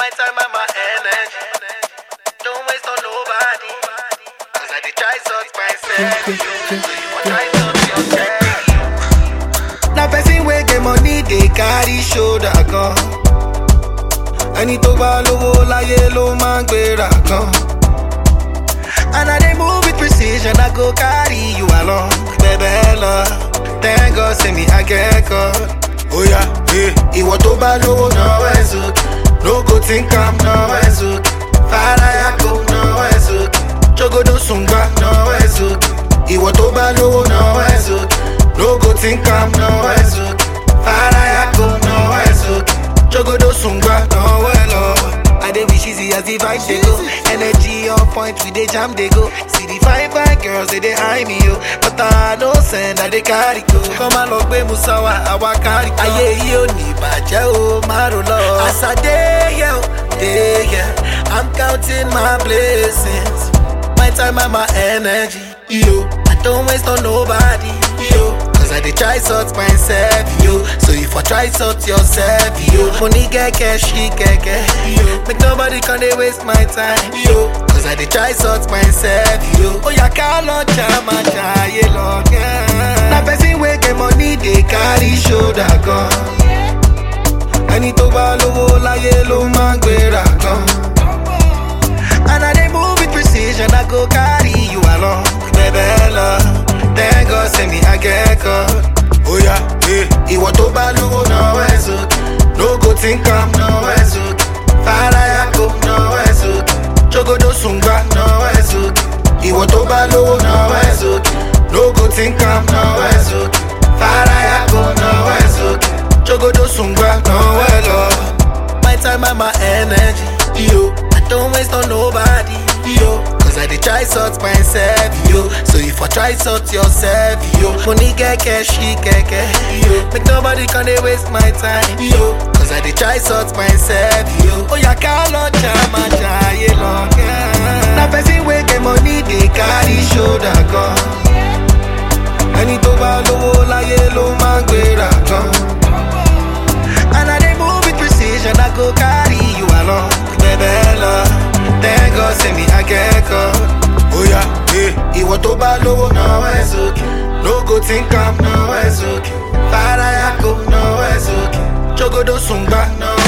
My time and my energy. Don't waste on nobody. Cause I did try sort myself. Try sort yourself. Now person wey get money they carry shoulder gun. Ẹni tó bá lówó láyé ló máa ń gbéra kan. And I dey move with precision, I go carry you along. Baby love, thank God say me I get caught. Oh yeah, hey. Ìwọ tó bá lówó náwó ẹ̀ sókè. No go think I'm náwó ẹ̀ sókè. Farayako náwó ẹ̀ sókè. Jogodo sungba náwó ẹ̀ sókè. Ìwọ tó bá lówó náwó ẹ̀ sókè. No go think I'm náwó ẹ̀ sókè. Farayako náwó ẹ̀ sókè. Jogodo sungba náwó ẹ̀ lọ́wọ́. I dey wish easy as the vibe they go. Energy on point, we dey jam they go. See the fine girls they eye me yo, but I no send that they carry go. Come on, look me musawa, awa carry go. Aye yo ni baje o maro lo. As I day yeah, I'm counting my blessings. My time and my energy, yo. I don't waste on nobody, yo. Cause I dey try sort myself, yo. So if I try sort yourself, yo. Money get cash, she get cash, yo. Make nobody can they waste my time, yo. Cause I dey try sort myself, yo. Oh ya call chama chaye long. Na person wey get money they carry shoulder gun. Ẹni tó bá lówó láyé ló máa ń gbéra kan. And I dey move with precision, I go carry you along. Baby love, thank God say me I get caught. Oh yeah, hey. Ìwọ tó bá lówó náwó ẹ̀ sókè. No go think I'm náwó ẹ̀ sókè. Farayako náwó ẹ̀ sókè. Jogodo sungba náwó ẹ̀ sókè. Ìwọ tó bá lówó náwó ẹ̀ sókè. No go think I'm náwó ẹ̀ sókè. Farayako náwó ẹ̀ sókè. Jogodo sungba náwó ẹ̀ lọ́wọ́. My time and my energy, yo. I don't waste on nobody, yo. Cause I dey try sort myself, yo. So if I try sort yourself, yo. Money get cash, she get cash, yo. Make nobody can they waste my time, yo. Cause I dey try sort myself, yo. Oh ya call on chama chaye long. Na person wey get money they carry shoulder gun. Ẹni tó bá lówó láyé ló máa ń gbéra kan. And I dey move with precision, I go carry you along. Baby love, thank God say me I get caught. Oh yeah, hey. Ìwọ tó bá lówó náwó ẹ̀ sókè. No go think I'm náwó ẹ̀ sókè. Farayako náwó ẹ̀ sókè. Jogodo sungba náwó